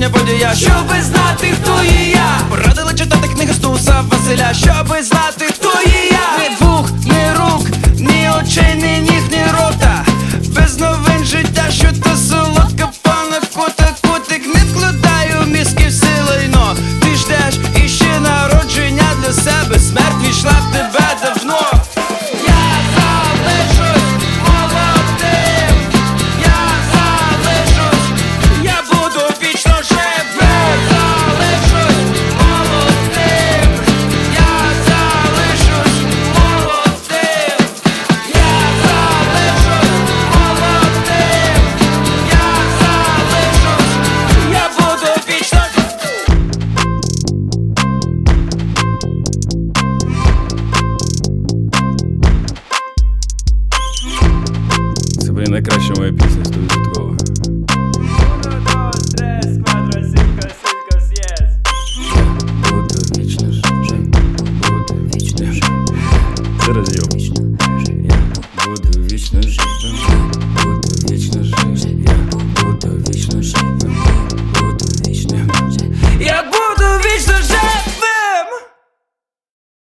народження водія, щоби знати, хто є я. Порадили читати книги Стуса Василя, щоби знати, хто є я. Ні вух, ні рук, ні очей, ні ніг, ні рота. Без новин життя, що то солодка пана кота. Котик не вкладаю мізки в силайно. Ти ждеш іще народження для себе. Смерть війшла в тебе давно. Це, блін, найкраща моя пісня, 100%. Буду вічно жити, буду вічно жити. Це роз'єм.